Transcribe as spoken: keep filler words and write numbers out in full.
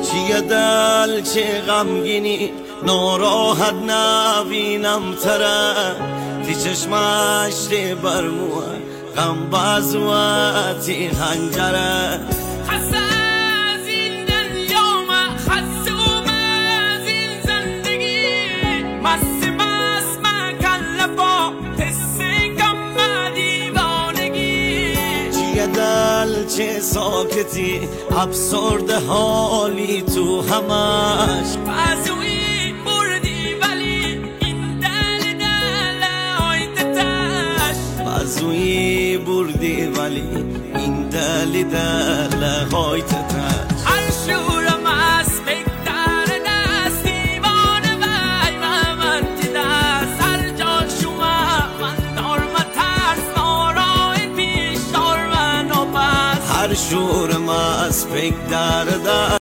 چیه دل چه غمگینی ناراحت نبینم تره تی چشمش تی برموه غم بازواتی هنجره خسته از این دنیا من خسته از این زندگی مست مست مکن لبا حس کم دیوانگی چیه دل چه ساکتی افسرده حالی تو همش بازوی بردی ولی این دل دل های تتش بازوی بردی ولی این دل دل های تتش هر شورم از بگذر دست دیوانه وی و من تی دست هر جا شما من دارم ترس نارای پیش دار من و پس هر شورم از پک در